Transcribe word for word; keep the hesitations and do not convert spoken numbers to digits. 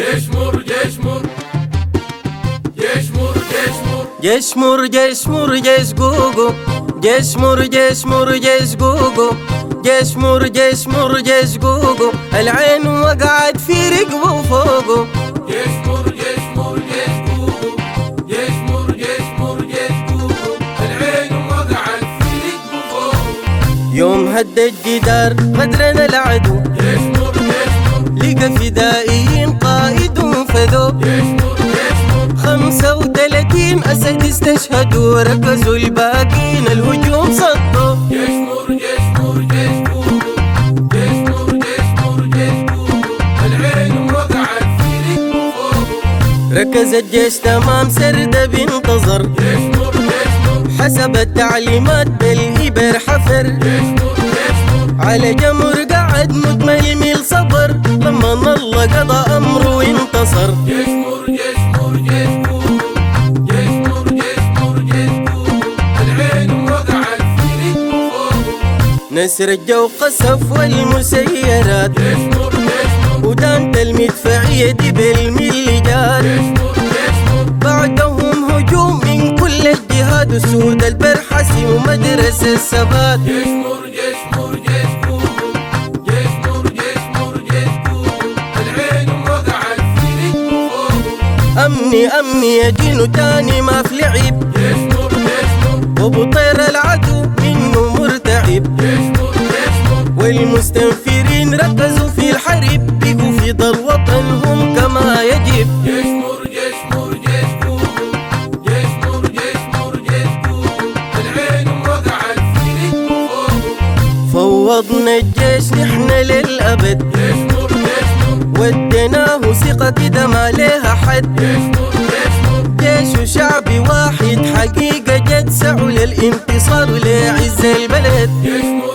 جيشمر جيشمر جيشمر جيشمر جيشمر جيشمر جيش جوجو جيشمر جيشمر جيش جوجو جيشمر جيشمر جيش جوجو العين وقعت في رقبه وفوقه. جيشمر جيشمر جيش جوجو جيشمر جيشمر جيش جوجو العين وقعت في رقبه وفوقه. يوم هد الجدار غدرنا العدو جيشمر جيشمر لقى فدائيين قائد فذو. جيشمر جيشمر خمسة وثلاثين أسد استشهدوا ركزوا الباقين الهجوم صدوا. جيشمر جيشمر جيش جوجو جيشمر جيشمر جيش جوجو العين وقعت في رقبه وفوقه. ركز الجيش تمام سرد بينتظر جيشمر جيشمر حسب التعليمات بالإبر حفر. جيشمر جيشمر على جمر قعد متململ صبر لما الله قضى أمره وانتصر. جيشمر جيشمر جيش جوجو جيشمر جيشمر جيش جوجو العين وقعت في رقبه وفوقه. نسر الجو قصف والمسيرات جيشمر جيشمر ودانت المدفعية دي بالمليجات. جيشمر جيشمر بعدهم هجوم من كل الجهات وسود البرحسي ومدرسة الثبات. جيشمر جيشمر جيش جوجو جيشمر جيشمر جيش جوجو العين وقعت في رقبه وفوقه. أمني أمني يجينو تاني ما في لعب. جيشمر جيشمر وبطير العدو منه مرتعب. جيشمر جيشمر والمستنفرين ركزوا في الحرب بقوا في ضر وطنهم كما يجب. جيشمر جيشمر جيش جوجو جيشمر جيشمر جيش جوجو العين وقعت في رقبه وفوقه. فوضنا الجيش نحن للأبد جيشمر جيشمر وديناه ثقة كده ما ليها حد. جيشمر جيشمر جيش وشعبي واحد حقيقة جد سعوا للانتصار ولعز البلد. جيشمر